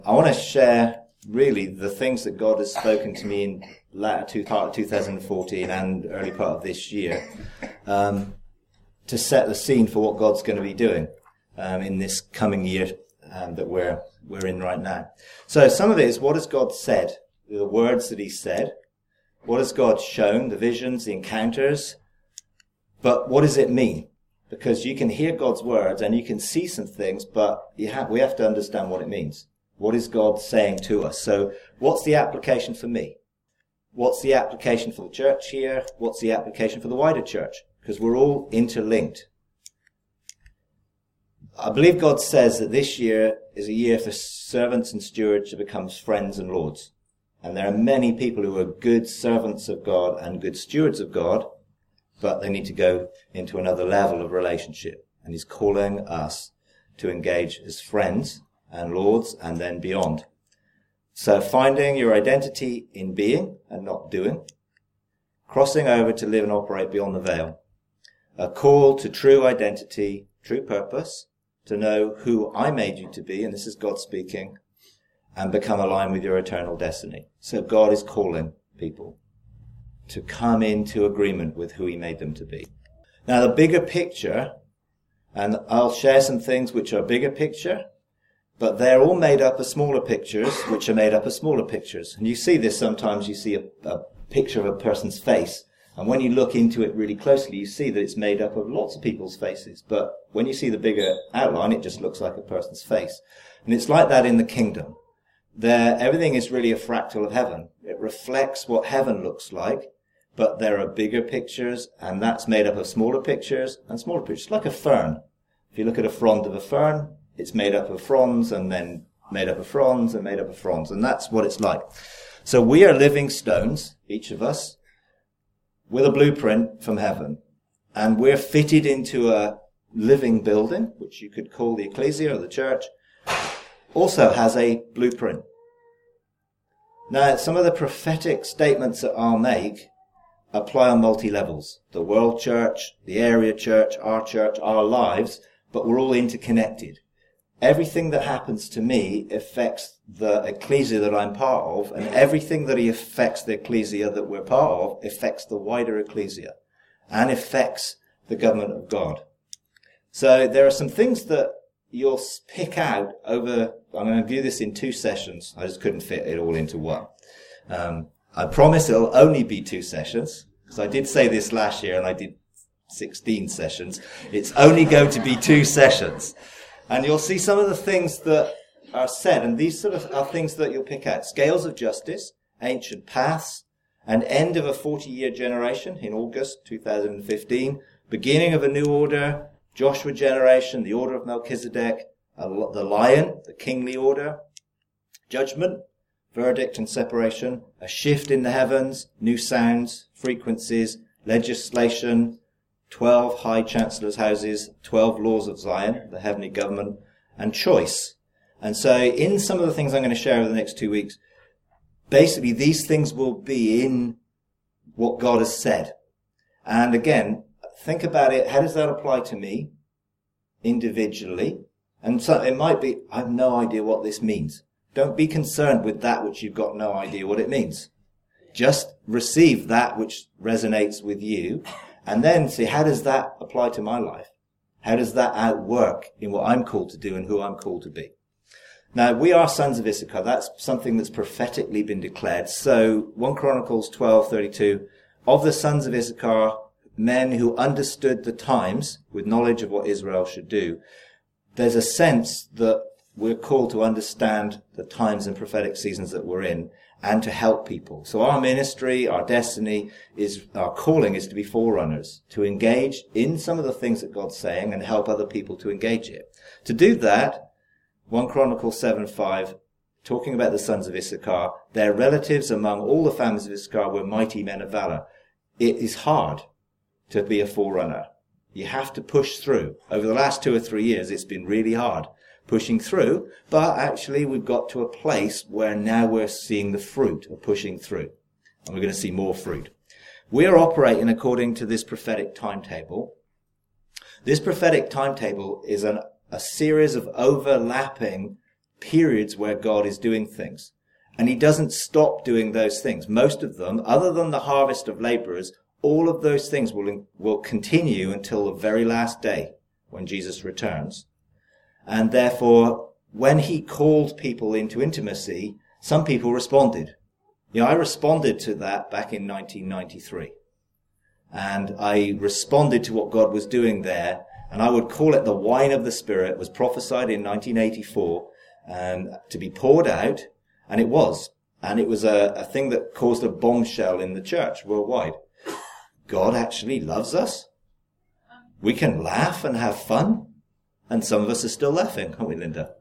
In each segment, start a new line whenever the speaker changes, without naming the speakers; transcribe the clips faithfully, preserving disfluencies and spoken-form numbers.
I want to share really the things that God has spoken to me in latter two, part of two thousand fourteen and early part of this year, um, to set the scene for what God's going to be doing um, in this coming year um, that we're we're in right now. So some of it is, what has God said? The words that he said. What has God shown? The visions, the encounters. But what does it mean? Because you can hear God's words and you can see some things, but you have, we have to understand what it means. What is God saying to us? So what's the application for me? What's the application for the church here? What's the application for the wider church? Because we're all interlinked. I believe God says that this year is a year for servants and stewards to become friends and lords. And there are many people who are good servants of God and good stewards of God, but they need to go into another level of relationship. And he's calling us to engage as friends and lords and then beyond. So finding your identity in being and not doing. Crossing over to live and operate beyond the veil. A call to true identity, true purpose, to know who I made you to be, and this is God speaking, and become aligned with your eternal destiny. So God is calling people to come into agreement with who he made them to be. Now the bigger picture, and I'll share some things which are bigger picture, but they're all made up of smaller pictures, which are made up of smaller pictures. And you see this sometimes, you see a, a picture of a person's face, and when you look into it really closely, you see that it's made up of lots of people's faces. But when you see the bigger outline, it just looks like a person's face. And it's like that in the kingdom. There, everything is really a fractal of heaven. It reflects what heaven looks like, but there are bigger pictures, and that's made up of smaller pictures and smaller pictures. It's like a fern. If you look at a frond of a fern, it's made up of fronds and then made up of fronds and made up of fronds, and that's what it's like. So we are living stones, each of us, with a blueprint from heaven, and we're fitted into a living building, which you could call the ecclesia or the church, also has a blueprint. Now, some of the prophetic statements that I'll make apply on multi-levels. The world church, the area church, our church, our lives, but we're all interconnected. Everything that happens to me affects the ecclesia that I'm part of, and everything that affects the ecclesia that we're part of affects the wider ecclesia and affects the government of God. So there are some things that you'll pick out over, I'm going to do this in two sessions. I just couldn't fit it all into one. Um, I promise it'll only be two sessions, because I did say this last year and I did sixteen sessions. It's only going to be two sessions. And you'll see some of the things that are said, and these sort of are things that you'll pick out. Scales of justice, ancient paths, an end of a forty-year generation in August two thousand fifteen, beginning of a new order, Joshua generation, the order of Melchizedek, the lion, the kingly order, judgment, verdict and separation, a shift in the heavens, new sounds, frequencies, legislation, twelve high chancellors' houses, twelve laws of Zion, the heavenly government, and choice. And so in some of the things I'm going to share over the next two weeks, basically these things will be in what God has said. And again, think about it. How does that apply to me individually? And so it might be, I have no idea what this means. Don't be concerned with that which you've got no idea what it means. Just receive that which resonates with you, and then see, how does that apply to my life? How does that outwork in what I'm called to do and who I'm called to be? Now, we are sons of Issachar. That's something that's prophetically been declared. So, First Chronicles twelve thirty-two, of the sons of Issachar, men who understood the times with knowledge of what Israel should do. There's a sense that we're called to understand the times and prophetic seasons that we're in and to help people. So our ministry, our destiny, is our calling is to be forerunners, to engage in some of the things that God's saying and help other people to engage it. To do that, First Chronicles seven five, talking about the sons of Issachar, their relatives among all the families of Issachar were mighty men of valor. It is hard to be a forerunner. You have to push through. Over the last two or three years, it's been really hard pushing through, but actually we've got to a place where now we're seeing the fruit of pushing through, and we're going to see more fruit. We're operating according to this prophetic timetable. This prophetic timetable is an, a series of overlapping periods where God is doing things. And he doesn't stop doing those things. Most of them, other than the harvest of laborers, all of those things will, will continue until the very last day when Jesus returns. And therefore, when he called people into intimacy, some people responded. You know, I responded to that back in nineteen ninety-three. And I responded to what God was doing there. And I would call it the wine of the Spirit. It was prophesied in nineteen eighty-four um, to be poured out. And it was. And it was a, a thing that caused a bombshell in the church worldwide. God actually loves us. We can laugh and have fun. And some of us are still laughing, aren't we, Linda?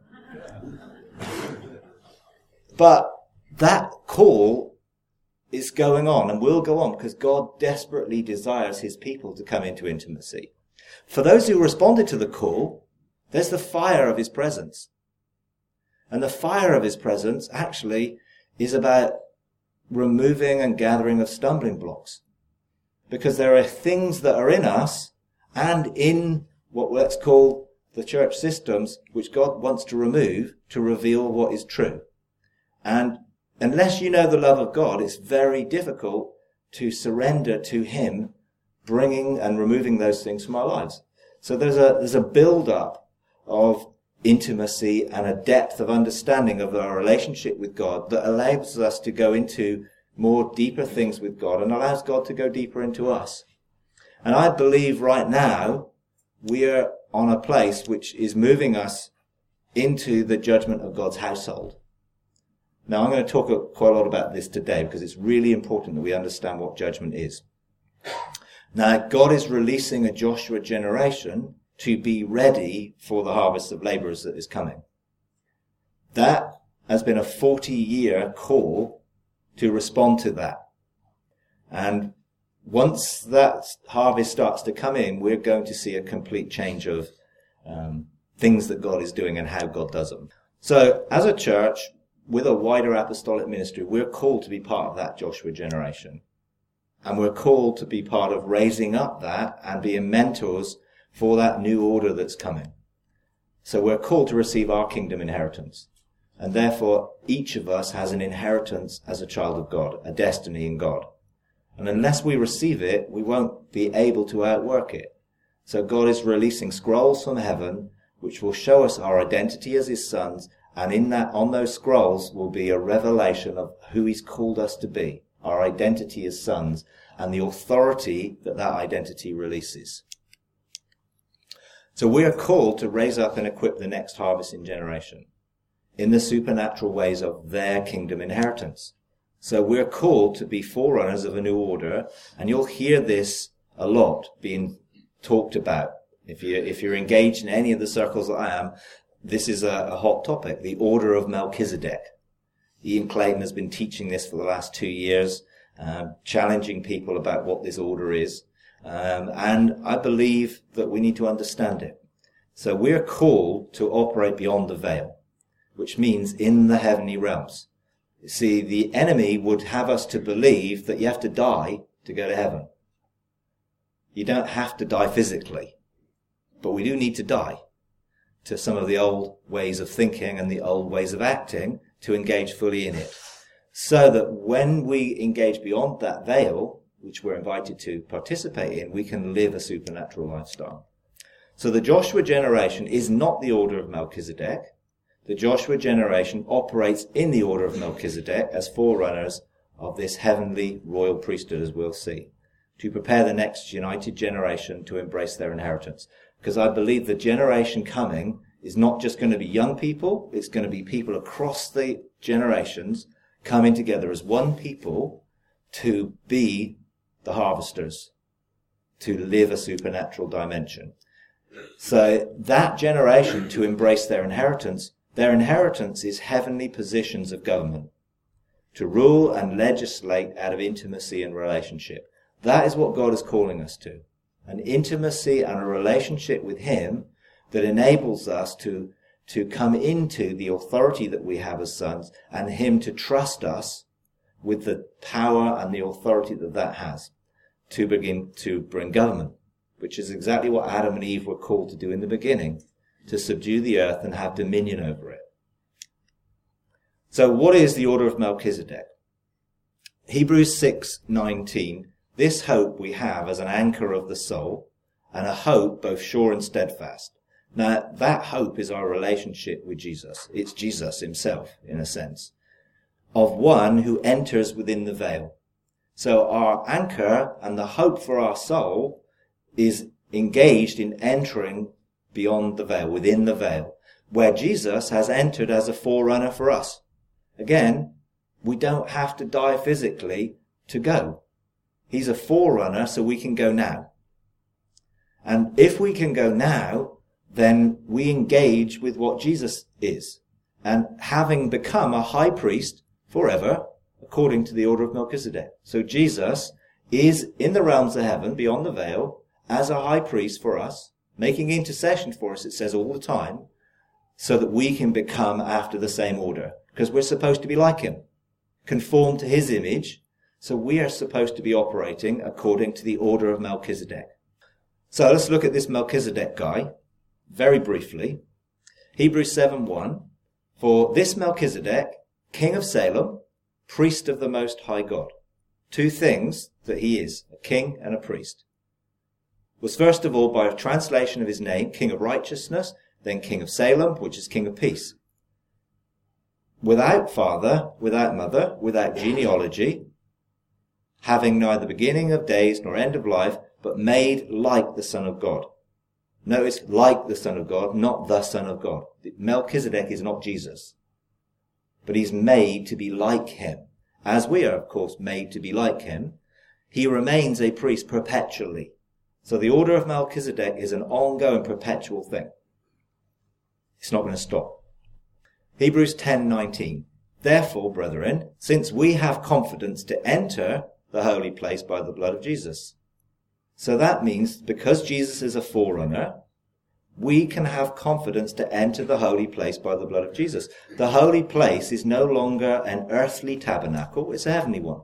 But that call is going on and will go on because God desperately desires his people to come into intimacy. For those who responded to the call, there's the fire of his presence. And the fire of his presence actually is about removing and gathering of stumbling blocks. Because there are things that are in us and in what let's call the church systems, which God wants to remove to reveal what is true. And unless you know the love of God, it's very difficult to surrender to him, bringing and removing those things from our lives. So there's a, there's a build-up of intimacy and a depth of understanding of our relationship with God that allows us to go into more deeper things with God and allows God to go deeper into us. And I believe right now we are on a place which is moving us into the judgment of God's household. Now I'm going to talk quite a lot about this today because it's really important that we understand what judgment is. Now God is releasing a Joshua generation to be ready for the harvest of laborers that is coming. That has been a forty-year call to respond to that. And once that harvest starts to come in, we're going to see a complete change of um, things that God is doing and how God does them. So as a church, with a wider apostolic ministry, we're called to be part of that Joshua generation. And we're called to be part of raising up that and being mentors for that new order that's coming. So we're called to receive our kingdom inheritance. And therefore, each of us has an inheritance as a child of God, a destiny in God. And unless we receive it, we won't be able to outwork it. So God is releasing scrolls from heaven, which will show us our identity as his sons. And in that, on those scrolls will be a revelation of who he's called us to be, our identity as sons, and the authority that that identity releases. So we are called to raise up and equip the next harvesting generation in the supernatural ways of their kingdom inheritance. So we're called to be forerunners of a new order, and you'll hear this a lot being talked about. If you if you're engaged in any of the circles that I am, this is a, a hot topic, the order of Melchizedek. Ian Clayton has been teaching this for the last two years, uh, challenging people about what this order is. Um, and I believe that we need to understand it. So we're called to operate beyond the veil, which means in the heavenly realms. You see, the enemy would have us to believe that you have to die to go to heaven. You don't have to die physically, but we do need to die to some of the old ways of thinking and the old ways of acting to engage fully in it. So that when we engage beyond that veil, which we're invited to participate in, we can live a supernatural lifestyle. So the Joshua generation is not the order of Melchizedek. The Joshua generation operates in the order of Melchizedek as forerunners of this heavenly royal priesthood, as we'll see, to prepare the next united generation to embrace their inheritance. Because I believe the generation coming is not just going to be young people, it's going to be people across the generations coming together as one people to be the harvesters, to live a supernatural dimension. So that generation to embrace their inheritance, their inheritance is heavenly positions of government, to rule and legislate out of intimacy and relationship. That is what God is calling us to. An intimacy and a relationship with him that enables us to, to come into the authority that we have as sons and him to trust us with the power and the authority that that has to begin to bring government, which is exactly what Adam and Eve were called to do in the beginning, to subdue the earth and have dominion over it. So what is the order of Melchizedek? Hebrews six nineteen. This hope we have as an anchor of the soul, and a hope both sure and steadfast. Now, that hope is our relationship with Jesus. It's Jesus himself, in a sense, of one who enters within the veil. So our anchor and the hope for our soul is engaged in entering beyond the veil, within the veil, where Jesus has entered as a forerunner for us. Again, we don't have to die physically to go. He's a forerunner, so we can go now. And if we can go now, then we engage with what Jesus is. And having become a high priest forever, according to the order of Melchizedek. So Jesus is in the realms of heaven, beyond the veil, as a high priest for us, making intercession for us, it says all the time, so that we can become after the same order. Because we're supposed to be like him, conform to his image. So we are supposed to be operating according to the order of Melchizedek. So let's look at this Melchizedek guy very briefly. Hebrews seven one. For this Melchizedek, king of Salem, priest of the Most High God. Two things that he is, a king and a priest. Was first of all by a translation of his name, king of righteousness, then king of Salem, which is king of peace. Without father, without mother, without genealogy, having neither beginning of days nor end of life, but made like the Son of God. Notice, like the Son of God, not the Son of God. Melchizedek is not Jesus, but he's made to be like him. As we are, of course, made to be like him, he remains a priest perpetually. So the order of Melchizedek is an ongoing, perpetual thing. It's not going to stop. Hebrews ten nineteen. Therefore, brethren, since we have confidence to enter the holy place by the blood of Jesus. So that means because Jesus is a forerunner, we can have confidence to enter the holy place by the blood of Jesus. The holy place is no longer an earthly tabernacle, it's a heavenly one.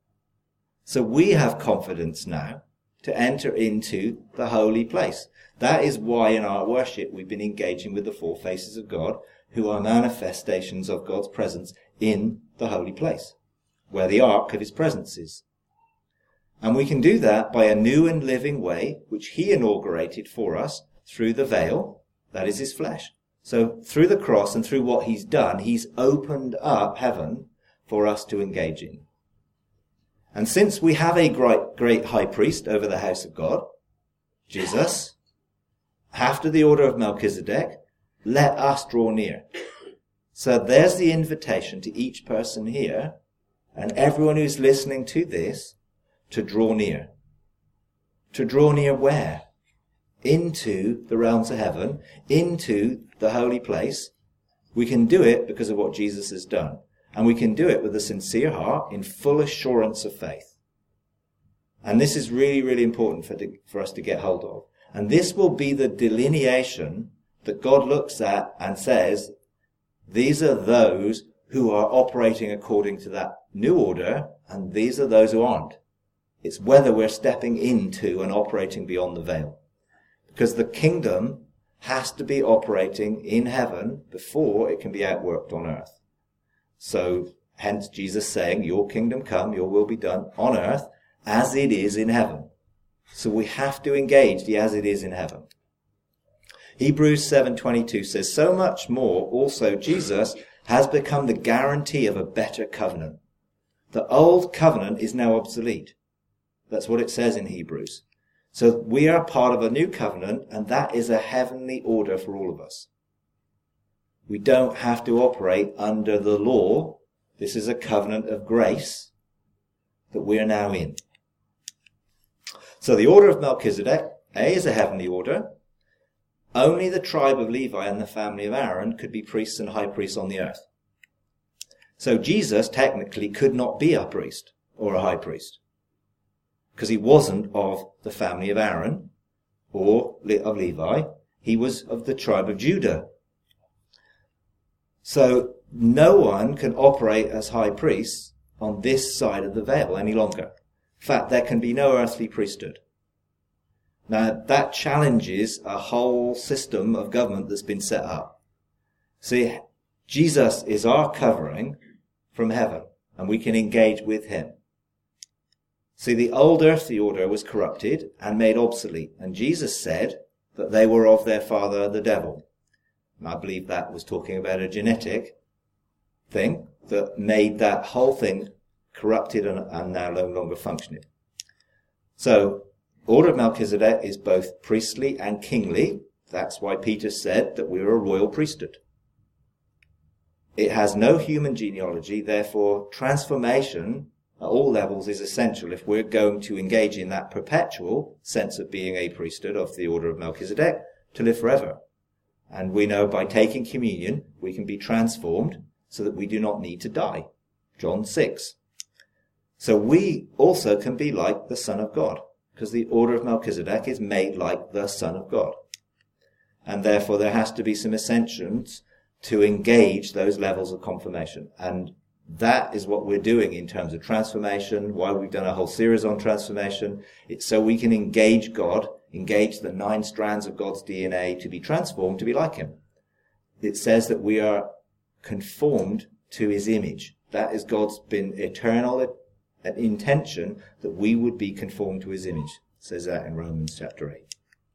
So we have confidence now to enter into the holy place. That is why in our worship we've been engaging with the four faces of God, who are manifestations of God's presence in the holy place, where the ark of his presence is. And we can do that by a new and living way, which he inaugurated for us through the veil, that is his flesh. So through the cross and through what he's done, he's opened up heaven for us to engage in. And since we have a great, great high priest over the house of God, Jesus, after the order of Melchizedek, let us draw near. So there's the invitation to each person here and everyone who's listening to this to draw near. To draw near where? Into the realms of heaven, into the holy place. We can do it because of what Jesus has done. And we can do it with a sincere heart in full assurance of faith. And this is really, really important for, the, for us to get hold of. And this will be the delineation that God looks at and says, these are those who are operating according to that new order, and these are those who aren't. It's whether we're stepping into and operating beyond the veil. Because the kingdom has to be operating in heaven before it can be outworked on earth. So, hence Jesus saying, your kingdom come, your will be done on earth as it is in heaven. So we have to engage the as it is in heaven. Hebrews seven twenty-two says, so much more also Jesus has become the guarantee of a better covenant. The old covenant is now obsolete. That's what it says in Hebrews. So we are part of a new covenant, and that is a heavenly order for all of us. We don't have to operate under the law. This is a covenant of grace that we are now in. So the order of Melchizedek, A, is a heavenly order. Only the tribe of Levi and the family of Aaron could be priests and high priests on the earth. So Jesus technically could not be a priest or a high priest, because he wasn't of the family of Aaron or of Levi. He was of the tribe of Judah. So no one can operate as high priests on this side of the veil any longer. In fact, there can be no earthly priesthood. Now, that challenges a whole system of government that's been set up. See, Jesus is our covering from heaven, and we can engage with him. See, the old earthly order was corrupted and made obsolete, and Jesus said that they were of their father, the devil. And I believe that was talking about a genetic thing that made that whole thing corrupted and, and now no longer functioning. So, order of Melchizedek is both priestly and kingly. That's why Peter said that we were a royal priesthood. It has no human genealogy, therefore transformation at all levels is essential if we're going to engage in that perpetual sense of being a priesthood of the order of Melchizedek to live forever. And we know by taking communion, we can be transformed so that we do not need to die. John six. So we also can be like the Son of God, because the order of Melchizedek is made like the Son of God. And therefore there has to be some ascensions to engage those levels of confirmation. And that is what we're doing in terms of transformation, why we've done a whole series on transformation. It's so we can engage God, engage the nine strands of God's D N A to be transformed, to be like him. It says that we are conformed to his image. That is God's been eternal intention, that we would be conformed to his image. It says that in Romans chapter eight.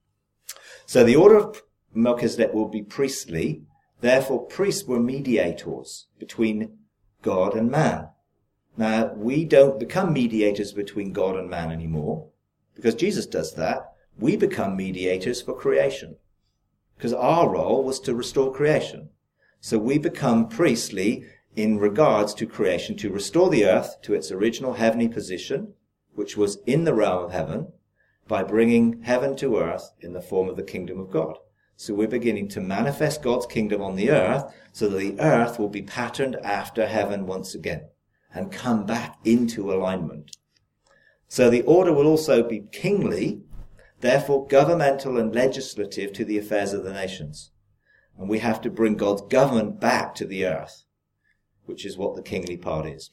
So the order of Melchizedek will be priestly. Therefore, priests were mediators between God and man. Now, we don't become mediators between God and man anymore, because Jesus does that. We become mediators for creation, because our role was to restore creation. So we become priestly in regards to creation, to restore the earth to its original heavenly position, which was in the realm of heaven, by bringing heaven to earth in the form of the kingdom of God. So we're beginning to manifest God's kingdom on the earth so that the earth will be patterned after heaven once again and come back into alignment. So the order will also be kingly, therefore governmental and legislative to the affairs of the nations. And we have to bring God's government back to the earth, which is what the kingly part is.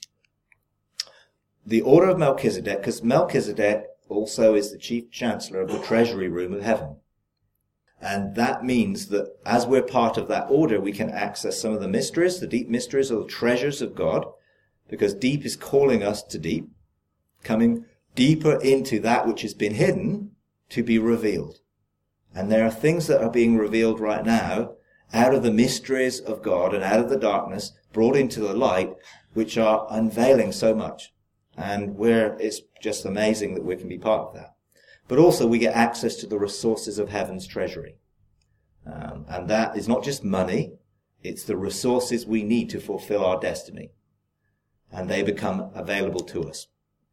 The order of Melchizedek, because Melchizedek also is the chief chancellor of the treasury room of heaven. And that means that as we're part of that order, we can access some of the mysteries, the deep mysteries or the treasures of God, because deep is calling us to deep, coming deeper into that which has been hidden to be revealed. And there are things that are being revealed right now out of the mysteries of God and out of the darkness, brought into the light, which are unveiling so much. And we're, it's just amazing that we can be part of that. But also we get access to the resources of heaven's treasury. Um, and that is not just money, it's the resources we need to fulfill our destiny. And they become available to us.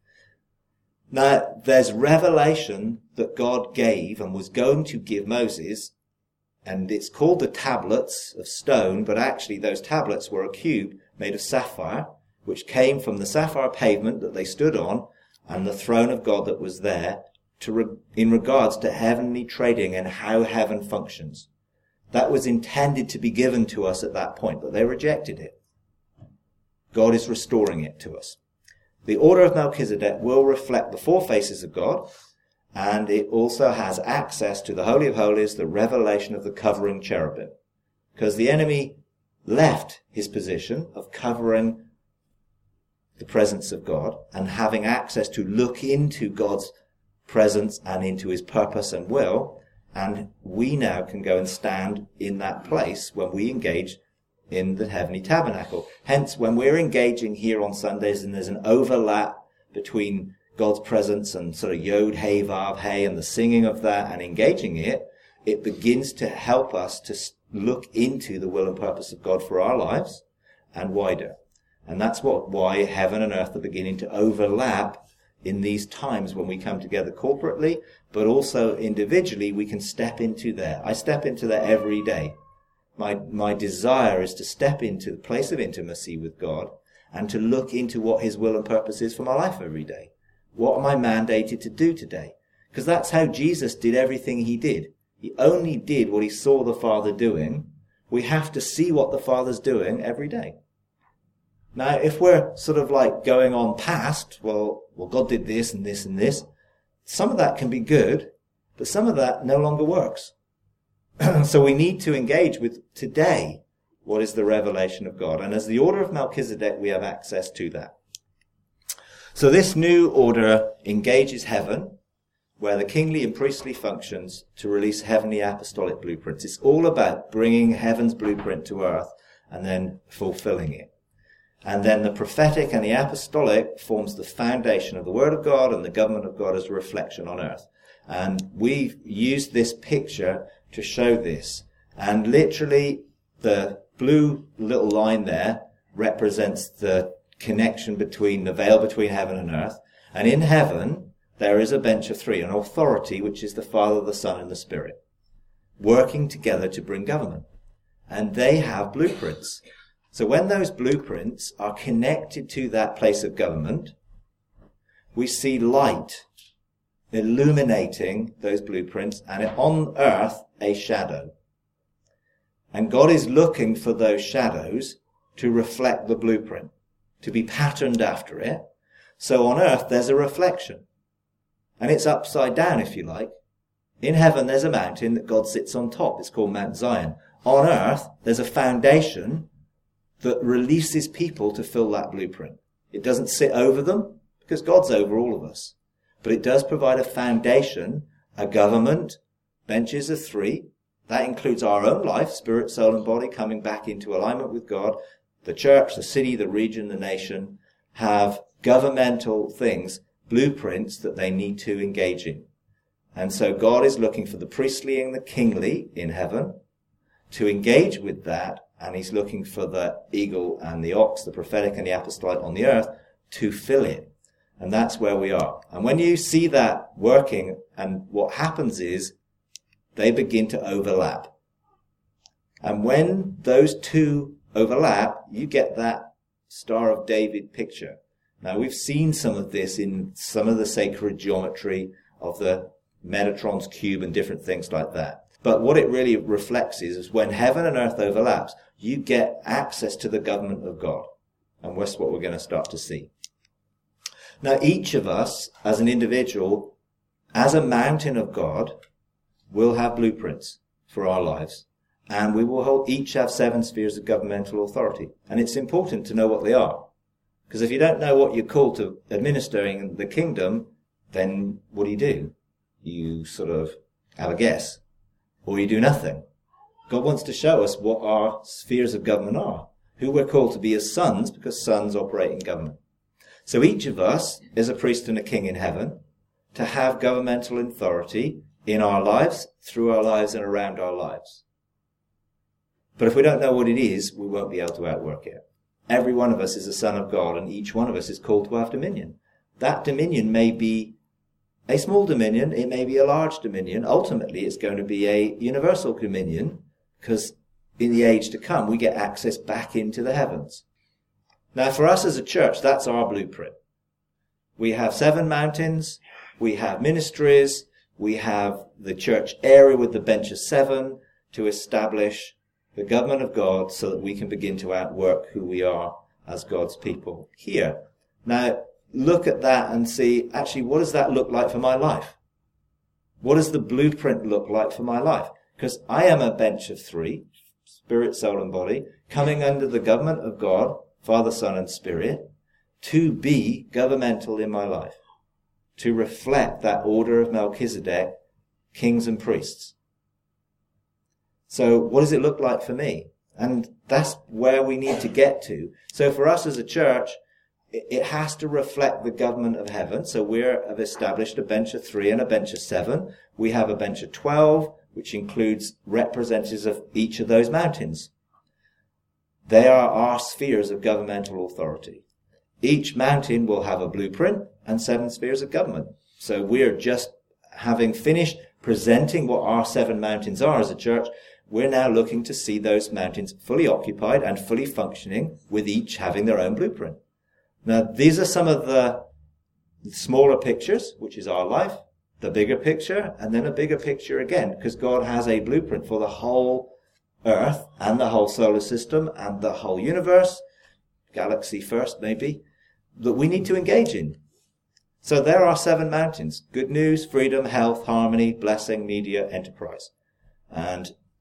Now, there's revelation that God gave and was going to give Moses, and it's called the tablets of stone, but actually those tablets were a cube made of sapphire, which came from the sapphire pavement that they stood on and the throne of God that was there, to re- in regards to heavenly trading and how heaven functions. That was intended to be given to us at that point, but they rejected it. God is restoring it to us. The order of Melchizedek will reflect the four faces of God, and it also has access to the Holy of Holies, the revelation of the covering cherubim. Because the enemy left his position of covering the presence of God and having access to look into God's presence and into his purpose and will, and we now can go and stand in that place when we engage in the heavenly tabernacle. Hence, when we're engaging here on Sundays and there's an overlap between God's presence and sort of Yod, Hey, Vav, Hey, and the singing of that and engaging it, it begins to help us to look into the will and purpose of God for our lives and wider. And that's what why heaven and earth are beginning to overlap in these times when we come together corporately, but also individually we can step into there. I step into there every day. My, my desire is to step into the place of intimacy with God and to look into what his will and purpose is for my life every day. What am I mandated to do today? Because that's how Jesus did everything he did. He only did what he saw the Father doing. We have to see what the Father's doing every day. Now, if we're sort of like going on past, well, well, God did this and this and this, some of that can be good, but some of that no longer works. So we need to engage with today. what is the revelation of God. And as the order of Melchizedek, we have access to that. So this new order engages heaven, where the kingly and priestly functions to release heavenly apostolic blueprints. It's all about bringing heaven's blueprint to earth and then fulfilling it. And then the prophetic and the apostolic forms the foundation of the Word of God and the government of God as a reflection on earth. And we've used this picture to show this. And literally, the blue little line there represents the connection between the veil between heaven and earth. And in heaven, there is a bench of three, an authority which is the Father, the Son, and the Spirit, working together to bring government. And they have blueprints. So when those blueprints are connected to that place of government, we see light illuminating those blueprints, and on earth a shadow. And God is looking for those shadows to reflect the blueprint, to be patterned after it. So on earth there's a reflection. And it's upside down, if you like. In heaven there's a mountain that God sits on top. It's called Mount Zion. On earth there's a foundation that releases people to fill that blueprint. It doesn't sit over them, because God's over all of us. But it does provide a foundation, a government, benches of three. That includes our own life, spirit, soul, and body, coming back into alignment with God. The church, the city, the region, the nation have governmental things, blueprints that they need to engage in. And so God is looking for the priestly and the kingly in heaven to engage with that, and he's looking for the eagle and the ox, the prophetic and the apostolic on the earth, to fill it. And that's where we are. And when you see that working, and what happens is they begin to overlap. And when those two overlap, you get that Star of David picture. Now, we've seen some of this in some of the sacred geometry of the Metatron's cube and different things like that. But what it really reflects is, is when heaven and earth overlaps, you get access to the government of God. And that's what we're going to start to see. Now, each of us, as an individual, as a mountain of God, will have blueprints for our lives. And we will hold, each have seven spheres of governmental authority. And it's important to know what they are. Because if you don't know what you're called to administering the kingdom, then what do you do? You sort of have a guess. Or you do nothing. God wants to show us what our spheres of government are. Who we're called to be as sons, because sons operate in government. So each of us is a priest and a king in heaven to have governmental authority in our lives, through our lives, and around our lives. But if we don't know what it is, we won't be able to outwork it. Every one of us is a son of God, and each one of us is called to have dominion. That dominion may be a small dominion, it may be a large dominion. Ultimately, it's going to be a universal dominion, because in the age to come, we get access back into the heavens. Now, for us as a church, that's our blueprint. We have seven mountains, we have ministries, we have the church area with the bench of seven to establish the government of God so that we can begin to outwork who we are as God's people here. Now, look at that and see, actually, what does that look like for my life? What does the blueprint look like for my life? Because I am a bench of three, spirit, soul, and body, coming under the government of God, Father, Son, and Spirit, to be governmental in my life, to reflect that order of Melchizedek, kings and priests. So what does it look like for me? And that's where we need to get to. So for us as a church, it has to reflect the government of heaven. So we have established a bench of three and a bench of seven. We have a bench of twelve, which includes representatives of each of those mountains. They are our spheres of governmental authority. Each mountain will have a blueprint and seven spheres of government. So we're just having finished presenting what our seven mountains are as a church. We're now looking to see those mountains fully occupied and fully functioning, with each having their own blueprint. Now, these are some of the smaller pictures, which is our life, the bigger picture, and then a bigger picture again, because God has a blueprint for the whole earth and the whole solar system and the whole universe, galaxy first maybe, that we need to engage in. So there are seven mountains: good news, freedom, health, harmony, blessing, media, enterprise. And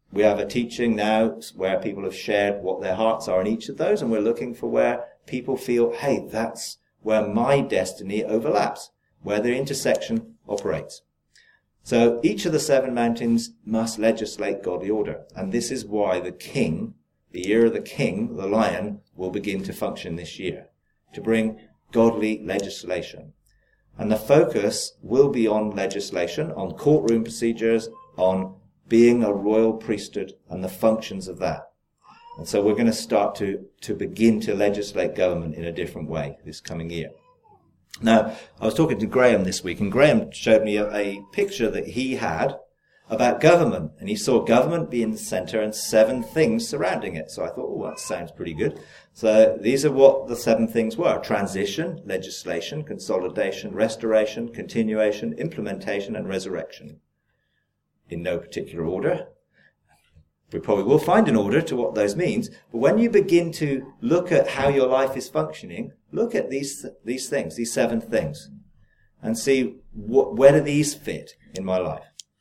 we have a teaching now where people have shared what their hearts are in each of those, and we're looking for where people feel, hey, that's where my destiny overlaps, where the intersection operates. So each of the seven mountains must legislate godly order. And this is why the king, the year of the king, the lion, will begin to function this year, to bring godly legislation. And the focus will be on legislation, on courtroom procedures, on being a royal priesthood and the functions of that. And so we're going to start to, to begin to legislate government in a different way this coming year. Now, I was talking to Graham this week, and Graham showed me a, a picture that he had about government, and he saw government be in the center and seven things surrounding it. So I thought, oh, that sounds pretty good. So these are what the seven things were: transition, legislation, consolidation, restoration, continuation, implementation, and resurrection. In no particular order. We probably will find an order to what those means, but when you begin to look at how your life is functioning, look at these these things, these seven things, and see what, where do these fit in my life.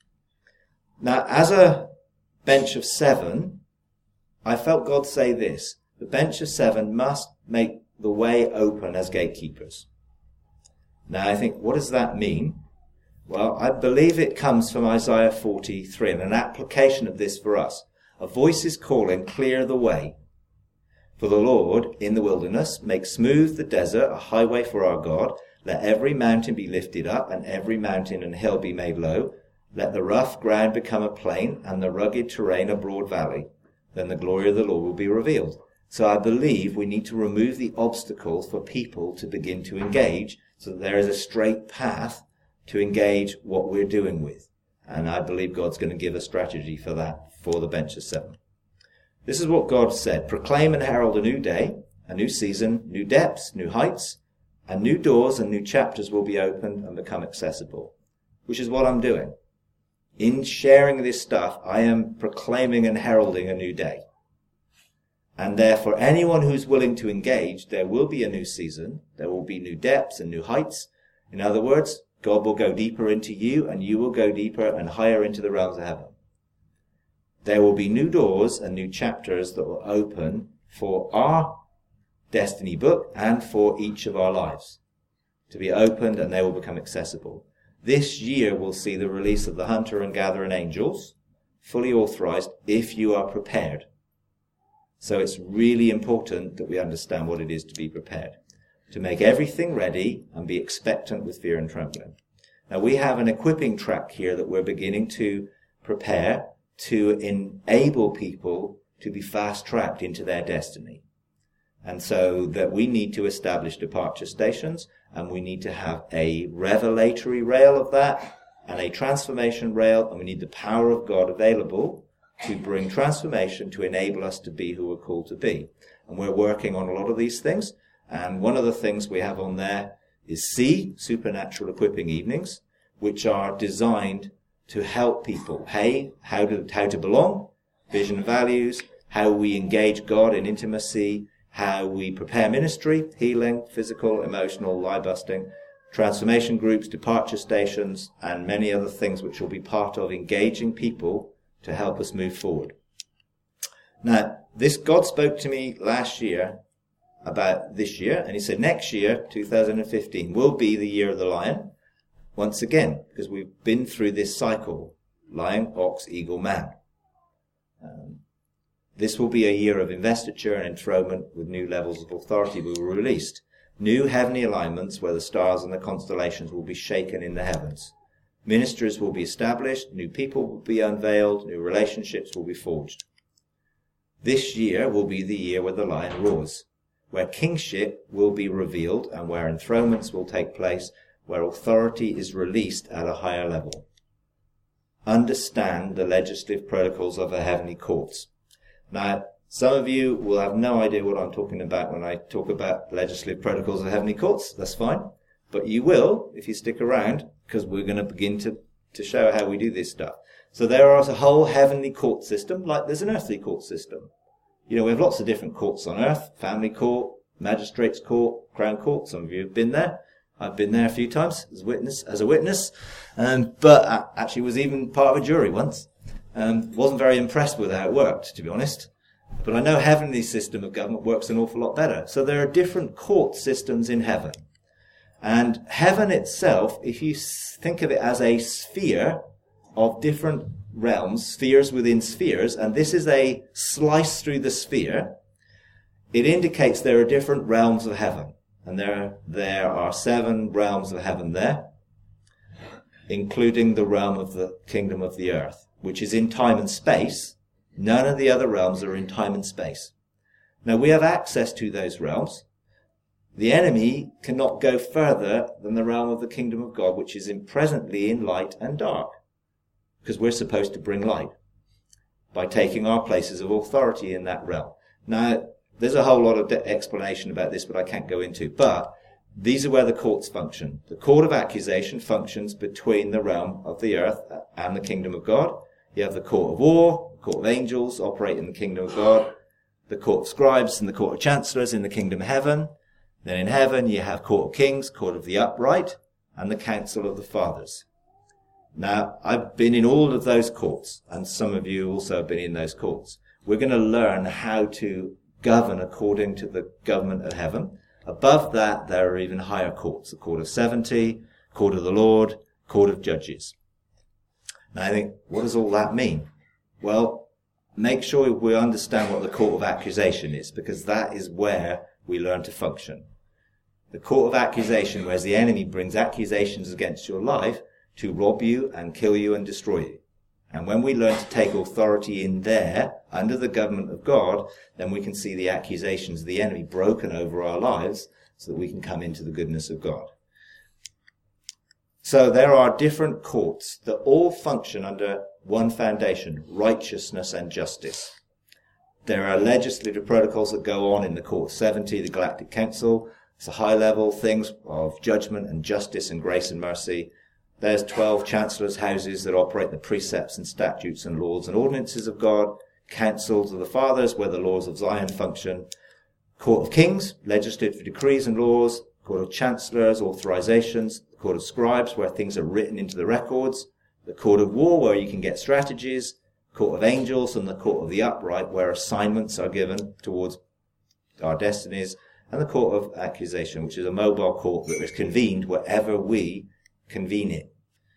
Now, as a bench of seven, I felt God say this: the bench of seven must make the way open as gatekeepers. Now, I think, what does that mean? Well, I believe it comes from Isaiah forty-three, and an application of this for us. A voice is calling, clear the way for the Lord in the wilderness, make smooth the desert, a highway for our God. Let every mountain be lifted up, and every mountain and hill be made low. Let the rough ground become a plain, and the rugged terrain a broad valley. Then the glory of the Lord will be revealed. So I believe we need to remove the obstacles for people to begin to engage, so that there is a straight path to engage what we're doing with. And I believe God's going to give a strategy for that, for the bench of seven. This is what God said: proclaim and herald a new day, a new season, new depths, new heights, and new doors and new chapters will be opened and become accessible. Which is what I'm doing. In sharing this stuff, I am proclaiming and heralding a new day. And therefore, anyone who's willing to engage, there will be a new season, there will be new depths and new heights. In other words, God will go deeper into you, and you will go deeper and higher into the realms of heaven. There will be new doors and new chapters that will open for our destiny book and for each of our lives to be opened, and they will become accessible. This year will see the release of the hunter and gatherer angels, fully authorized, if you are prepared. So it's really important that we understand what it is to be prepared, to make everything ready and be expectant with fear and trembling. Now, we have an equipping track here that we're beginning to prepare to enable people to be fast-tracked into their destiny. And so that we need to establish departure stations, and we need to have a revelatory rail of that and a transformation rail, and we need the power of God available to bring transformation to enable us to be who we're called to be. And we're working on a lot of these things. And one of the things we have on there is C, Supernatural Equipping Evenings, which are designed to help people. Hey, how to, how to belong, vision and values, how we engage God in intimacy, how we prepare ministry, healing, physical, emotional, lie busting, transformation groups, departure stations, and many other things which will be part of engaging people to help us move forward. Now, this God spoke to me last year about this year, and he said next year, two thousand fifteen, will be the year of the lion, once again, because we've been through this cycle, lion, ox, eagle, man. Um, this will be a year of investiture and enthronement with new levels of authority will be released. New heavenly alignments where the stars and the constellations will be shaken in the heavens. Ministries will be established, new people will be unveiled, new relationships will be forged. This year will be the year where the lion roars, where kingship will be revealed and where enthronements will take place, where authority is released at a higher level. Understand the legislative protocols of the heavenly courts. Now, some of you will have no idea what I'm talking about when I talk about legislative protocols of heavenly courts. That's fine. But you will, if you stick around, because we're going to begin to, to show how we do this stuff. So there is a whole heavenly court system, like there's an earthly court system. You know, we have lots of different courts on earth: family court, magistrates court, crown court. Some of you have been there. I've been there a few times as witness, as a witness, um, but I actually was even part of a jury once. Um, wasn't very impressed with how it worked, to be honest. But I know heavenly's system of government works an awful lot better. So there are different court systems in heaven. And heaven itself, if you think of it as a sphere of different realms, spheres within spheres, and this is a slice through the sphere, it indicates there are different realms of heaven. And there, there are seven realms of heaven there, including the realm of the kingdom of the earth, which is in time and space. None of the other realms are in time and space. Now, we have access to those realms. The enemy cannot go further than the realm of the kingdom of God, which is in presently in light and dark, because we're supposed to bring light by taking our places of authority in that realm. Now, there's a whole lot of de- explanation about this, but I can't go into. But these are where the courts function. The court of accusation functions between the realm of the earth and the kingdom of God. You have the court of war, the court of angels operate in the kingdom of God, the court of scribes and the court of chancellors in the kingdom of heaven. Then in heaven you have court of kings, court of the upright, and the council of the fathers. Now, I've been in all of those courts, and some of you also have been in those courts. We're going to learn how to govern according to the government of heaven. Above that, there are even higher courts, the court of seventy, court of the Lord, court of judges. Now, I think, what does all that mean? Well, make sure we understand what the court of accusation is, because that is where we learn to function. The court of accusation, where the enemy brings accusations against your life to rob you and kill you and destroy you. And when we learn to take authority in there, under the government of God, then we can see the accusations of the enemy broken over our lives so that we can come into the goodness of God. So there are different courts that all function under one foundation, righteousness and justice. There are legislative protocols that go on in the Court of seventy, the Galactic Council. It's a high-level things of judgment and justice and grace and mercy. There's twelve chancellors' houses that operate the precepts and statutes and laws and ordinances of God. Councils of the fathers, where the laws of Zion function. Court of kings, legislative decrees and laws. Court of chancellors, authorizations. The court of scribes, where things are written into the records. The court of war, where you can get strategies. Court of angels, and the court of the upright, where assignments are given towards our destinies. And the court of accusation, which is a mobile court that is convened wherever we convene it.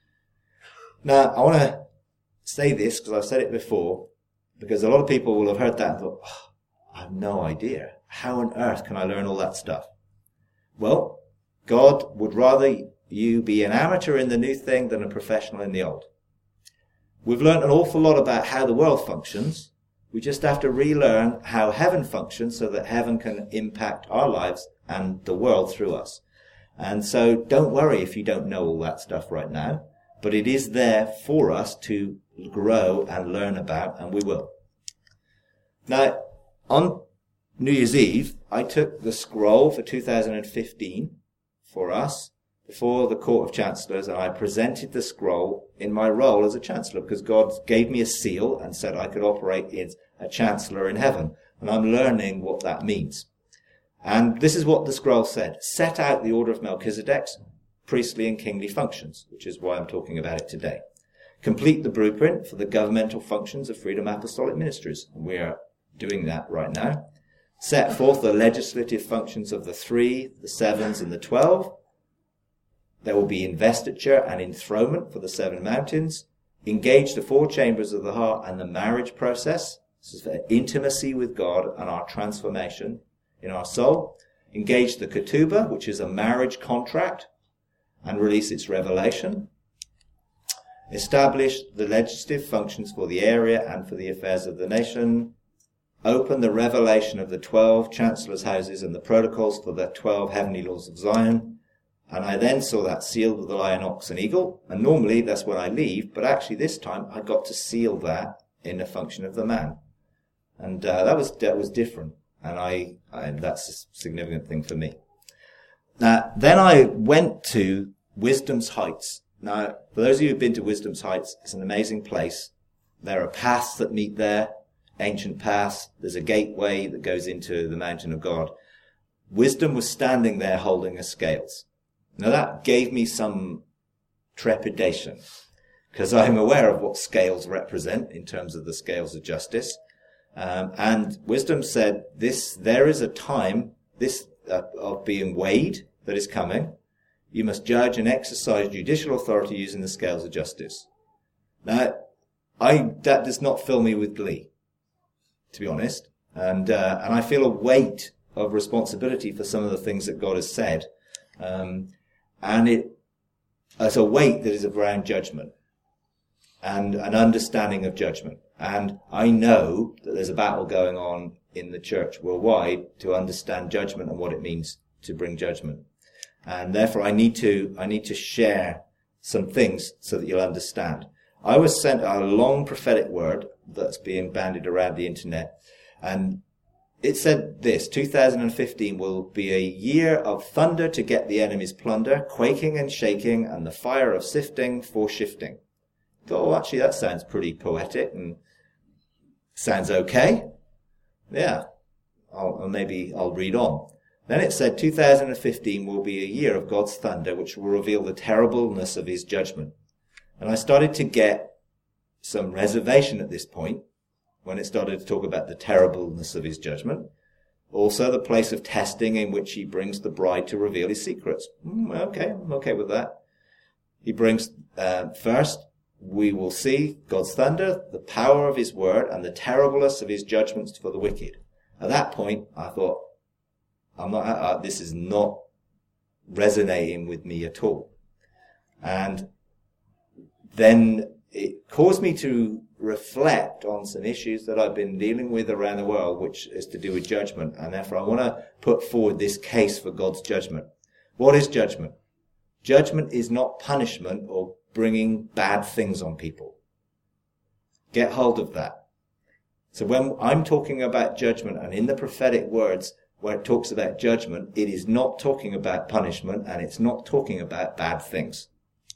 Now, I want to say this because I've said it before, because a lot of people will have heard that and thought, oh, I have no idea. How on earth can I learn all that stuff? Well, God would rather you be an amateur in the new thing than a professional in the old. We've learned an awful lot about how the world functions. We just have to relearn how heaven functions so that heaven can impact our lives and the world through us. And so don't worry if you don't know all that stuff right now, but it is there for us to grow and learn about, and we will. Now, on New Year's Eve, I took the scroll for two thousand fifteen for us before the Court of Chancellors, and I presented the scroll in my role as a chancellor, because God gave me a seal and said I could operate as a chancellor in heaven, and I'm learning what that means. And this is what the scroll said: set out the order of Melchizedek's priestly and kingly functions, which is why I'm talking about it today. Complete the blueprint for the governmental functions of Freedom Apostolic Ministries. And we are doing that right now. Set forth the legislative functions of the three, the sevens, and the twelve. There will be investiture and enthronement for the seven mountains. Engage the four chambers of the heart and the marriage process. This is for intimacy with God and our transformation in our soul. Engage the ketubah, which is a marriage contract, and release its revelation. Establish the legislative functions for the area and for the affairs of the nation. Open the revelation of the twelve chancellors' houses and the protocols for the twelve heavenly laws of Zion. And I then saw that sealed with the lion, ox, and eagle. And normally that's when I leave, but actually this time I got to seal that in the function of the man. And uh, that was that was different. And I, I that's a significant thing for me. Now, then I went to Wisdom's Heights. Now, for those of you who've been to Wisdom's Heights, it's an amazing place. There are paths that meet there, ancient paths. There's a gateway that goes into the mountain of God. Wisdom was standing there holding the scales. Now, that gave me some trepidation, because I'm aware of what scales represent in terms of the scales of justice. Um, and wisdom said, this, there is a time, this, uh, of being weighed that is coming. You must judge and exercise judicial authority using the scales of justice. Now, I, that does not fill me with glee, to be honest. And, uh, and I feel a weight of responsibility for some of the things that God has said. Um, and it, it's a weight that is around judgment and an understanding of judgment. And I know that there's a battle going on in the church worldwide to understand judgment and what it means to bring judgment. And therefore I need to, I need to share some things so that you'll understand. I was sent a long prophetic word that's being bandied around the internet, and it said this: two thousand fifteen will be a year of thunder to get the enemy's plunder, quaking and shaking, and the fire of sifting for shifting. Oh, actually, that sounds pretty poetic and sounds okay. Yeah, I'll, maybe I'll read on. Then it said two thousand fifteen will be a year of God's thunder, which will reveal the terribleness of his judgment. And I started to get some reservation at this point when it started to talk about the terribleness of his judgment. Also, the place of testing in which he brings the bride to reveal his secrets. Mm, okay, I'm okay with that. He brings, uh, first, we will see God's thunder, the power of his word, and the terribleness of his judgments for the wicked. At that point, I thought, I'm not, uh, this is not resonating with me at all. And then it caused me to reflect on some issues that I've been dealing with around the world, which is to do with judgment. And therefore I want to put forward this case for God's judgment. What is judgment? Judgment is not punishment or bringing bad things on people. Get hold of that. So when I'm talking about judgment, and in the prophetic words where it talks about judgment, it is not talking about punishment, and it's not talking about bad things.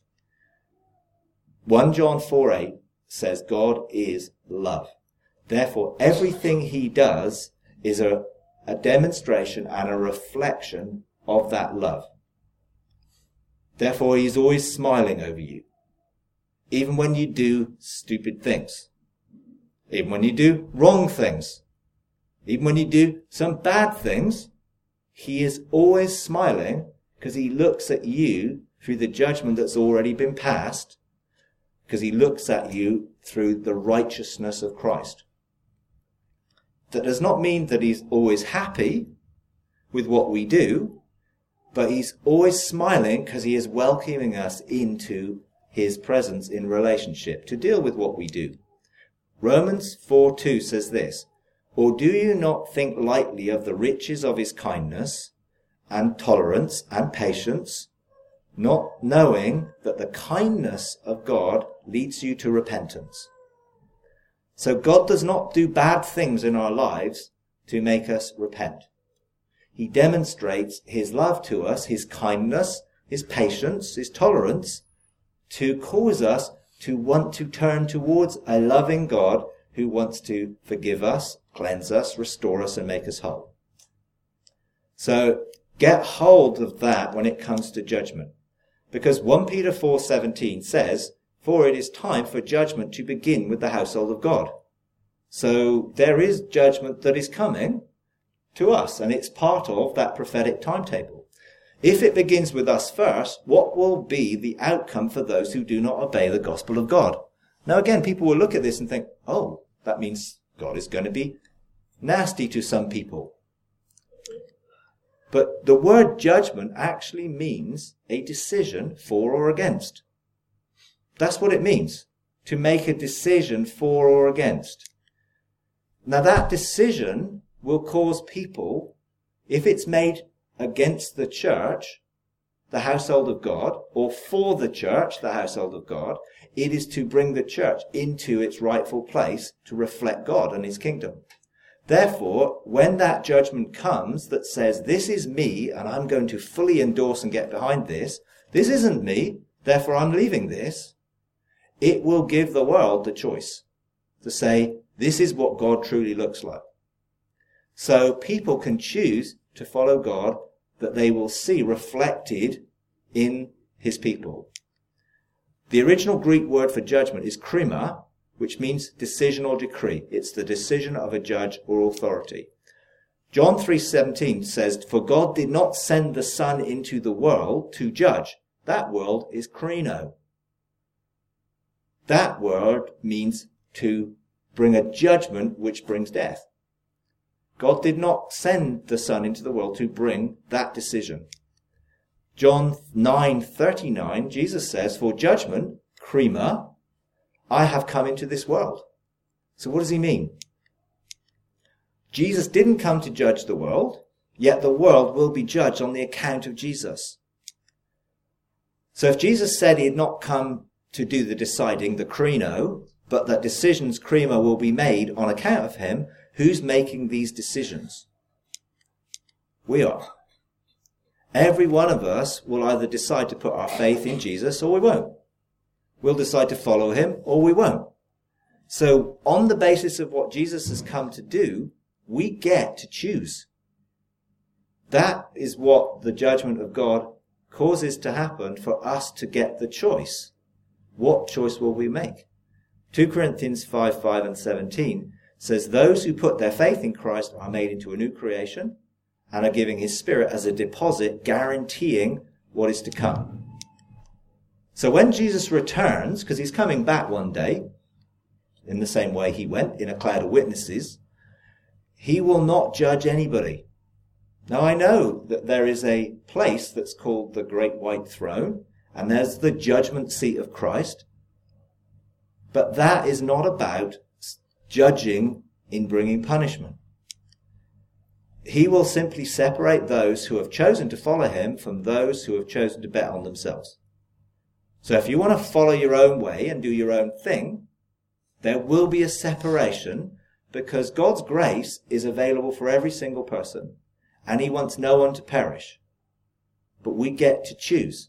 First John four eight says God is love. Therefore, everything he does is a, a demonstration and a reflection of that love. Therefore, he's always smiling over you. Even when you do stupid things. Even when you do wrong things. Even when you do some bad things, he is always smiling because he looks at you through the judgment that's already been passed, because he looks at you through the righteousness of Christ. That does not mean that he's always happy with what we do, but he's always smiling because he is welcoming us into his presence in relationship to deal with what we do. Romans four two says this: or do you not think lightly of the riches of his kindness and tolerance and patience, not knowing that the kindness of God leads you to repentance? So God does not do bad things in our lives to make us repent. He demonstrates his love to us, his kindness, his patience, his tolerance, to cause us to want to turn towards a loving God who wants to forgive us, cleanse us, restore us, and make us whole. So get hold of that when it comes to judgment. Because First Peter four seventeen says, for it is time for judgment to begin with the household of God. So there is judgment that is coming to us, and it's part of that prophetic timetable. If it begins with us first, what will be the outcome for those who do not obey the gospel of God? Now again, people will look at this and think, oh, that means God is going to be nasty to some people. But the word judgment actually means a decision for or against. That's what it means, to make a decision for or against. Now that decision will cause people, if it's made against the church, the household of God, or for the church, the household of God, it is to bring the church into its rightful place to reflect God and his kingdom. Therefore, when that judgment comes that says, this is me and I'm going to fully endorse and get behind this, this isn't me, therefore I'm leaving this, it will give the world the choice to say, this is what God truly looks like. So people can choose to follow God that they will see reflected in his people. The original Greek word for judgment is krima, which means decision or decree. It's the decision of a judge or authority. John three seventeen says, "For God did not send the Son into the world to judge." That world is krino. That word means to bring a judgment which brings death. God did not send the Son into the world to bring that decision. John nine thirty-nine, Jesus says, "For judgment, krima, I have come into this world." So what does he mean? Jesus didn't come to judge the world, yet the world will be judged on the account of Jesus. So if Jesus said he had not come to do the deciding, the krino, but that decisions, krima, will be made on account of him, who's making these decisions? We are. Every one of us will either decide to put our faith in Jesus or we won't. We'll decide to follow him or we won't. So on the basis of what Jesus has come to do, we get to choose. That is what the judgment of God causes to happen, for us to get the choice. What choice will we make? Second Corinthians five, five and seventeen says, "Those who put their faith in Christ are made into a new creation and are giving his Spirit as a deposit, guaranteeing what is to come." So when Jesus returns, because he's coming back one day, in the same way he went, in a cloud of witnesses, he will not judge anybody. Now I know that there is a place that's called the Great White Throne, and there's the judgment seat of Christ. But that is not about judging in bringing punishment. He will simply separate those who have chosen to follow him from those who have chosen to bet on themselves. So if you want to follow your own way and do your own thing, there will be a separation, because God's grace is available for every single person, and he wants no one to perish. But we get to choose.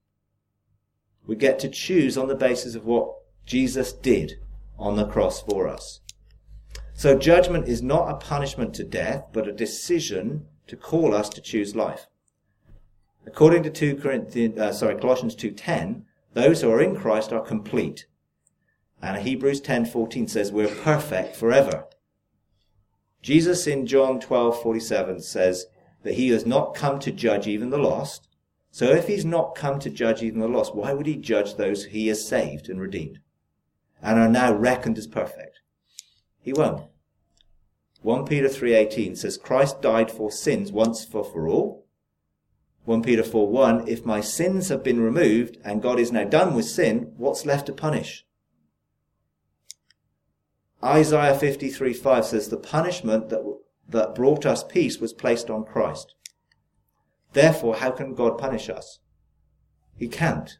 We get to choose on the basis of what Jesus did on the cross for us. So judgment is not a punishment to death, but a decision to call us to choose life. According to two Corinthians, uh, sorry, Colossians two ten, those who are in Christ are complete. And Hebrews ten fourteen says we're perfect forever. Jesus in John twelve forty-seven says that he has not come to judge even the lost. So if he's not come to judge even the lost, why would he judge those he has saved and redeemed and are now reckoned as perfect? He won't. First Peter three eighteen says Christ died for sins once for, for all. First Peter four one, if my sins have been removed and God is now done with sin, what's left to punish? Isaiah fifty-three five says the punishment that, that brought us peace was placed on Christ. Therefore, how can God punish us? He can't.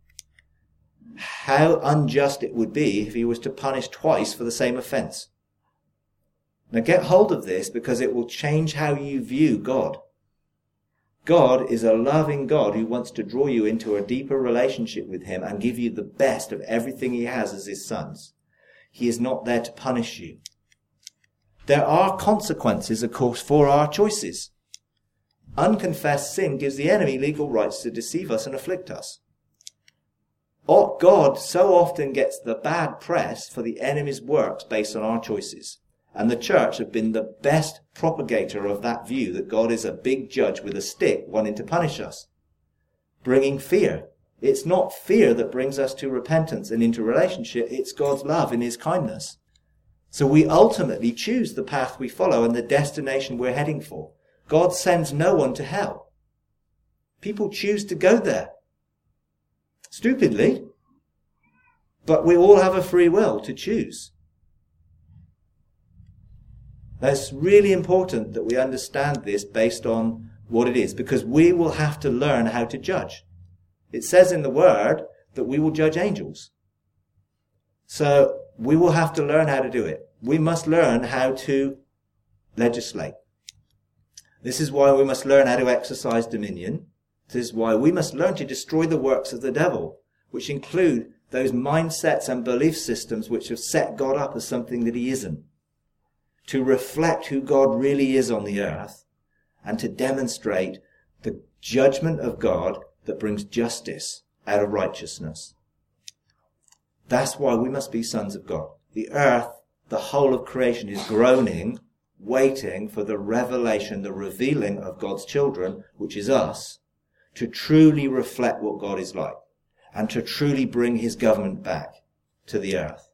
How unjust it would be if he was to punish twice for the same offense. Now get hold of this, because it will change how you view God. God is a loving God who wants to draw you into a deeper relationship with him and give you the best of everything he has as his sons. He is not there to punish you. There are consequences, of course, for our choices. Unconfessed sin gives the enemy legal rights to deceive us and afflict us. God so often gets the bad press for the enemy's works based on our choices. And the church have been the best propagator of that view, that God is a big judge with a stick wanting to punish us, bringing fear. It's not fear that brings us to repentance and into relationship. It's God's love and his kindness. So we ultimately choose the path we follow and the destination we're heading for. God sends no one to hell. People choose to go there. Stupidly. But we all have a free will to choose. That's really important that we understand this based on what it is, because we will have to learn how to judge. It says in the word that we will judge angels. So we will have to learn how to do it. We must learn how to legislate. This is why we must learn how to exercise dominion. This is why we must learn to destroy the works of the devil, which include those mindsets and belief systems which have set God up as something that he isn't. To reflect who God really is on the earth, and to demonstrate the judgment of God that brings justice out of righteousness. That's why we must be sons of God. The earth, the whole of creation, is groaning, waiting for the revelation, the revealing of God's children, which is us, to truly reflect what God is like and to truly bring his government back to the earth.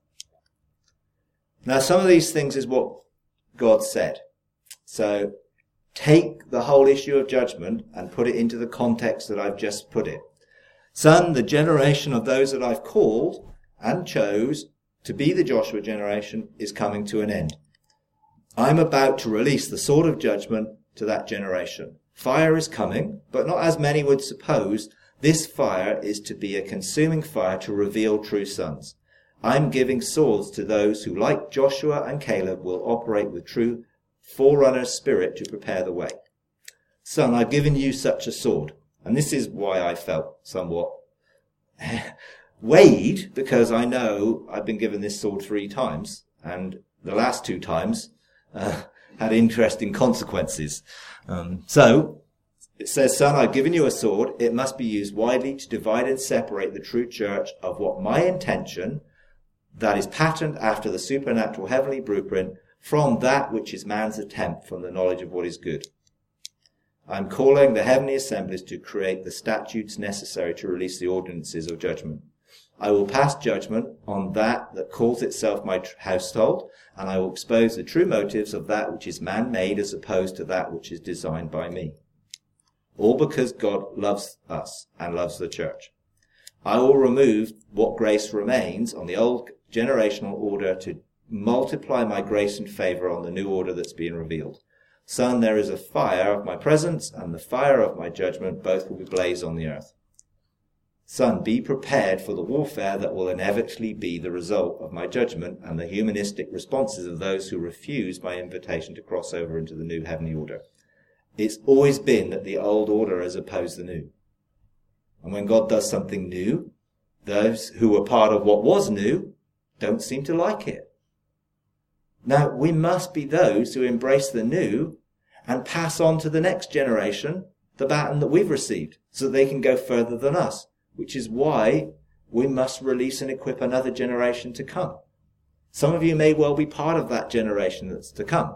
Now, some of these things is what God said. So take the whole issue of judgment and put it into the context that I've just put it. Son, the generation of those that I've called and chose to be the Joshua generation is coming to an end. I'm about to release the sword of judgment to that generation. Fire is coming, but not as many would suppose. This fire is to be a consuming fire to reveal true sons. I'm giving swords to those who, like Joshua and Caleb, will operate with true forerunner's spirit to prepare the way. Son, I've given you such a sword. And this is why I felt somewhat weighed, because I know I've been given this sword three times, and the last two times uh, had interesting consequences. Um, so, it says, Son, I've given you a sword. It must be used widely to divide and separate the true church of what my intention, that is patterned after the supernatural heavenly blueprint, from that which is man's attempt from the knowledge of what is good. I'm calling the heavenly assemblies to create the statutes necessary to release the ordinances of judgment. I will pass judgment on that that calls itself my household, and I will expose the true motives of that which is man-made as opposed to that which is designed by me. All because God loves us and loves the church. I will remove what grace remains on the old generational order to multiply my grace and favor on the new order that's being revealed. Son, there is a fire of my presence and the fire of my judgment. Both will be blazed on the earth. Son, be prepared for the warfare that will inevitably be the result of my judgment and the humanistic responses of those who refuse my invitation to cross over into the new heavenly order. It's always been that the old order has opposed the new. And when God does something new, those who were part of what was new don't seem to like it. Now, we must be those who embrace the new and pass on to the next generation the baton that we've received so that they can go further than us, which is why we must release and equip another generation to come. Some of you may well be part of that generation that's to come,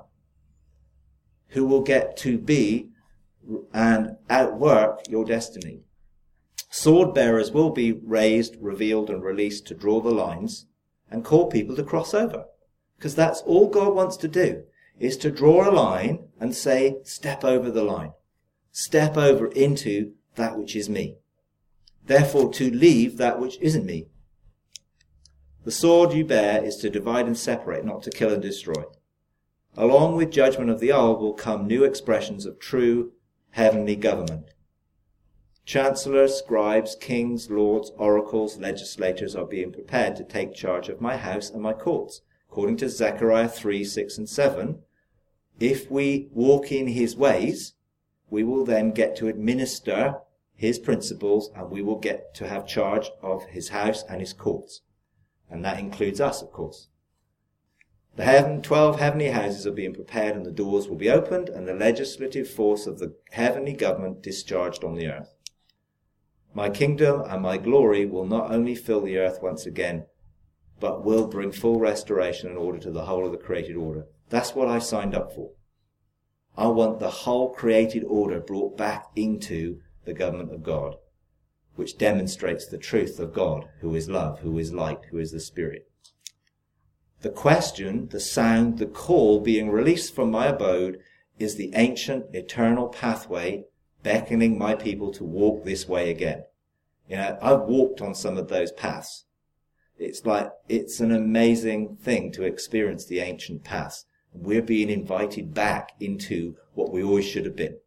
who will get to be and outwork your destiny. Sword bearers will be raised, revealed, and released to draw the lines and call people to cross over. Because that's all God wants to do, is to draw a line and say, step over the line. Step over into that which is me. Therefore, to leave that which isn't me. The sword you bear is to divide and separate, not to kill and destroy. Along with judgment of the old will come new expressions of true heavenly government. Chancellors, scribes, kings, lords, oracles, legislators are being prepared to take charge of my house and my courts. According to Zechariah three, six and seven, if we walk in his ways, we will then get to administer his principles and we will get to have charge of his house and his courts. And that includes us, of course. The heaven, twelve heavenly houses are being prepared and the doors will be opened and the legislative force of the heavenly government discharged on the earth. My kingdom and my glory will not only fill the earth once again, but will bring full restoration and order to the whole of the created order. That's what I signed up for. I want the whole created order brought back into the government of God, which demonstrates the truth of God, who is love, who is light, who is the Spirit. The question, the sound, the call being released from my abode is the ancient eternal pathway beckoning my people to walk this way again. You know, I've walked on some of those paths. It's like, it's an amazing thing to experience the ancient paths. We're being invited back into what we always should have been.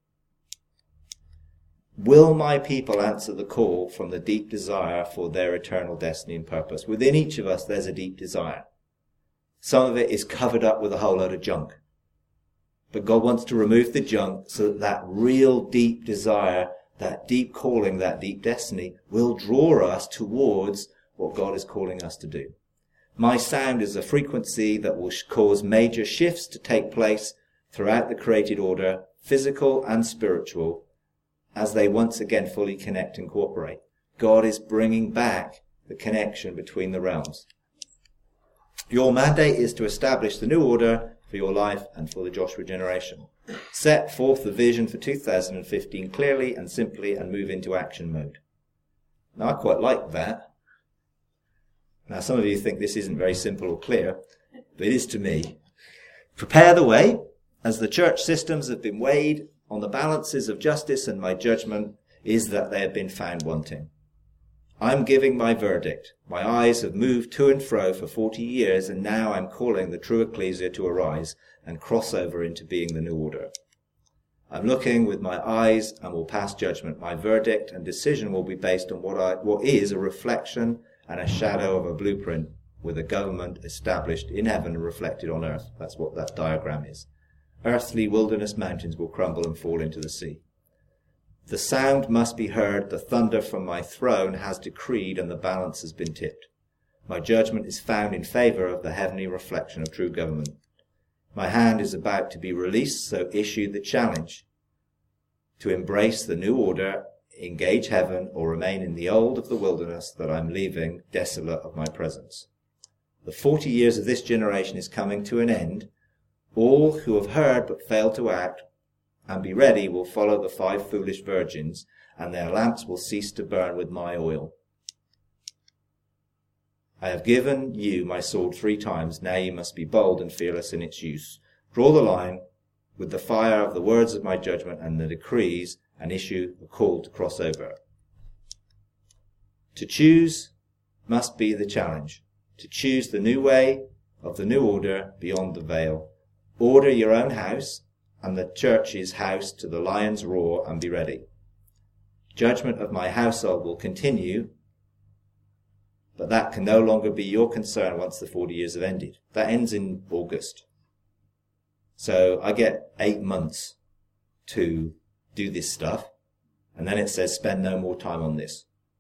Will my people answer the call from the deep desire for their eternal destiny and purpose? Within each of us, there's a deep desire. Some of it is covered up with a whole load of junk. But God wants to remove the junk so that that real deep desire, that deep calling, that deep destiny will draw us towards what God is calling us to do. My sound is a frequency that will cause major shifts to take place throughout the created order, physical and spiritual, as they once again fully connect and cooperate. God is bringing back the connection between the realms. Your mandate is to establish the new order for your life and for the Joshua generation. Set forth the vision for two thousand fifteen clearly and simply and move into action mode. Now, I quite like that. Now, some of you think this isn't very simple or clear, but it is to me. Prepare the way, as the church systems have been weighed on the balances of justice, and my judgment is that they have been found wanting. I'm giving my verdict. My eyes have moved to and fro for forty years, and now I'm calling the true ecclesia to arise and cross over into being the new order. I'm looking with my eyes and will pass judgment. My verdict and decision will be based on what I, what is a reflection and a shadow of a blueprint with a government established in heaven and reflected on earth. That's what that diagram is. Earthly wilderness mountains will crumble and fall into the sea. The sound must be heard. The thunder from my throne has decreed, and the balance has been tipped. My judgment is found in favor of the heavenly reflection of true government. My hand is about to be released, so issue the challenge to embrace the new order, engage heaven, or remain in the old of the wilderness that I'm leaving desolate of my presence. The forty years of this generation is coming to an end. All who have heard but failed to act and be ready will follow the five foolish virgins, and their lamps will cease to burn with my oil. I have given you my sword three times. Now you must be bold and fearless in its use. Draw the line with the fire of the words of my judgment and the decrees, and issue a call to cross over. To choose must be the challenge. To choose the new way of the new order beyond the veil. Order your own house and the church's house to the lion's roar, and be ready. Judgment of my household will continue, but that can no longer be your concern once the forty years have ended. That ends in August. So I get eight months to do this stuff, and then it says spend no more time on this.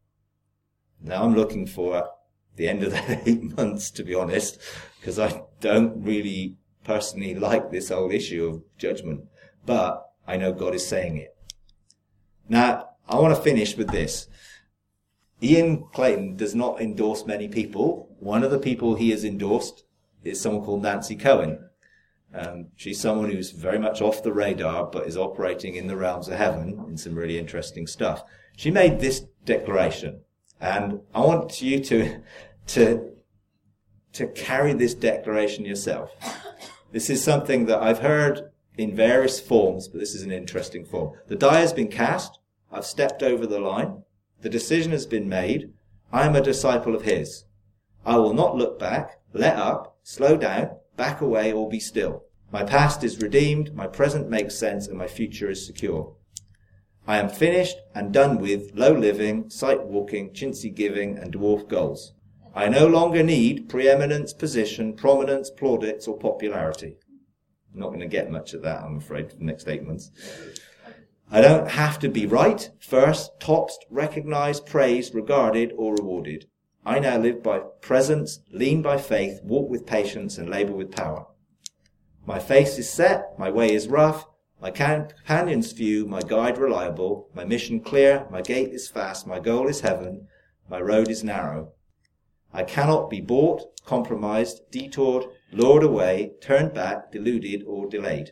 Now I'm looking for the end of that eight months, to be honest, because I don't really personally like this whole issue of judgment, but I know God is saying it. Now, I want to finish with this. Ian Clayton does not endorse many people. One of the people he has endorsed is someone called Nancy Cohen. Um, she's someone who's very much off the radar, but is operating in the realms of heaven in some really interesting stuff. She made this declaration, and I want you to, to, to carry this declaration yourself. This is something that I've heard in various forms, but this is an interesting form. The die has been cast. I've stepped over the line. The decision has been made. I am a disciple of his. I will not look back, let up, slow down, back away, or be still. My past is redeemed, my present makes sense, and my future is secure. I am finished and done with low living, sight walking, chintzy giving, and dwarf goals. I no longer need preeminence, position, prominence, plaudits, or popularity. I'm not going to get much of that, I'm afraid, for the next eight months. I don't have to be right, first, tops, recognized, praised, regarded, or rewarded. I now live by presence, lean by faith, walk with patience, and labor with power. My face is set, my way is rough, my companion's few, my guide reliable, my mission clear, my gate is fast, my goal is heaven, my road is narrow. I cannot be bought, compromised, detoured, lured away, turned back, deluded, or delayed.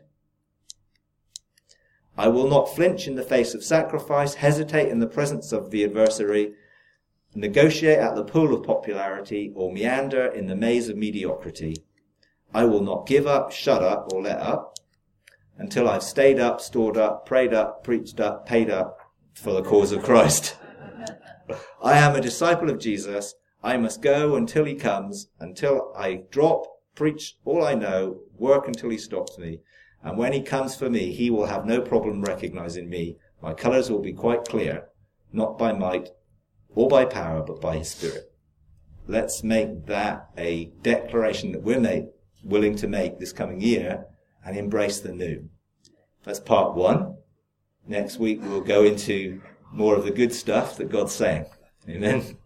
I will not flinch in the face of sacrifice, hesitate in the presence of the adversary, negotiate at the pool of popularity, or meander in the maze of mediocrity. I will not give up, shut up, or let up until I've stayed up, stored up, prayed up, preached up, paid up for the cause of Christ. I am a disciple of Jesus. I must go until he comes, until I drop, preach all I know, work until he stops me. And when he comes for me, he will have no problem recognizing me. My colors will be quite clear, not by might or by power, but by his Spirit. Let's make that a declaration that we're made, willing to make this coming year, and embrace the new. That's part one. Next week we'll go into more of the good stuff that God's saying. Amen.